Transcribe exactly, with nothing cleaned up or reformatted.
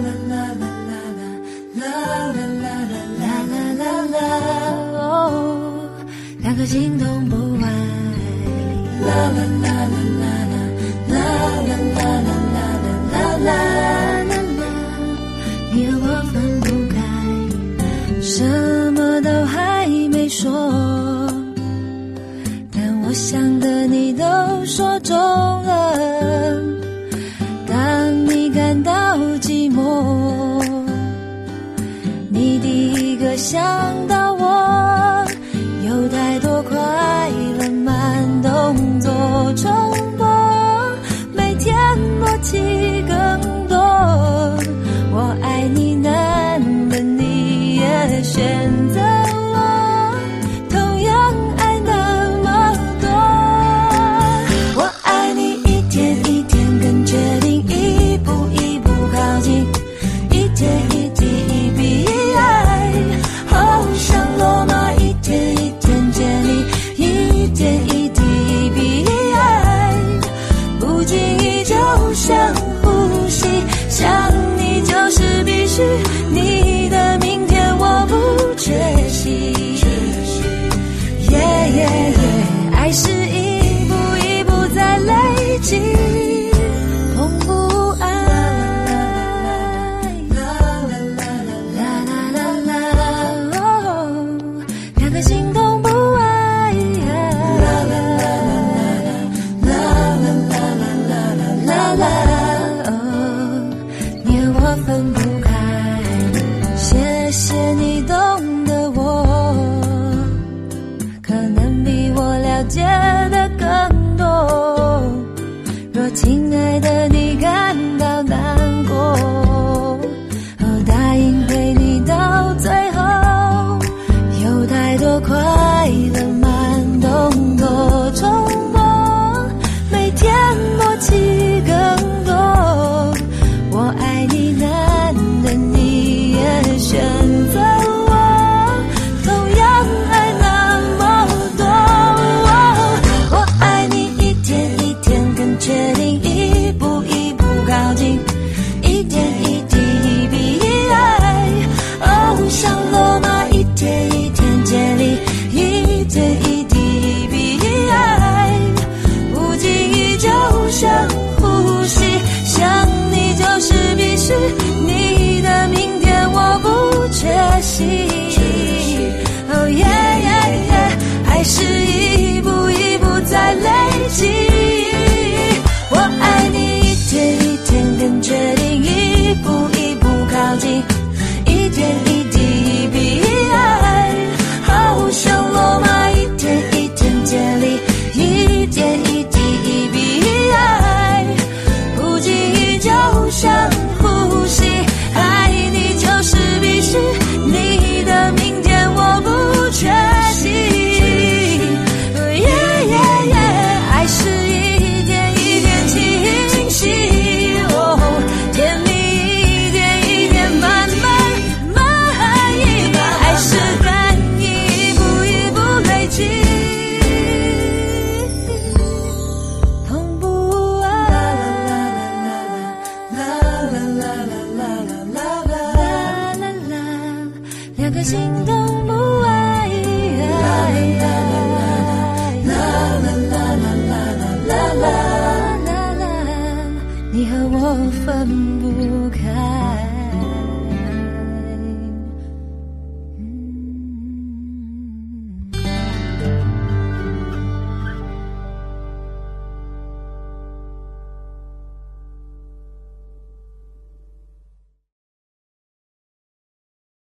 两个心动不爱，啦啦啦啦啦啦啦啦啦啦啦啦啦，你和我分不开，什么都还没说，但我想的你都说中了。当你感到寂寞，你第一个想到我，有太多快乐慢动作重播，每天默契更多。我爱你难的你也选择我，同样爱那么多。我爱你一天一天更确定，一步一步靠近，一点一滴一笔一爱，好像罗马一天一天建立，一点一滴一笔一爱，不经意就像呼吸，想你就是必须，你的明天我不缺席。耶耶耶，爱是一步一步在累积，痛不爱。两个心动不爱，你和我分不开，谢谢你懂得我，可能比我了解的更多。若亲爱的你感到难过，我答应陪你到最后，有太多快乐慢动作重播，每天默契更多。我爱你难的你也选择我，同样爱那么多。我爱你一天一天更确定，一步一步靠近，一点一滴一笔一爱，哦，像罗马一天一天建立，一点一滴一笔一爱，不经意就像呼吸，想你就是必须，你的明天我不缺席。哦耶耶耶，爱是一步一步在累积，我爱你一天一天更确定，一步一步靠近，一点一滴一笔一爱，好像罗马一天一天建立，一点一滴一笔一爱，不经意就像呼吸，爱你就是必须，你的明天我不缺席。耶耶耶，爱是一点一点清晰，哦，甜蜜一点一点慢慢慢意，爱是感应一步一步累积，痛不爱。两个心动不爱，你和我分不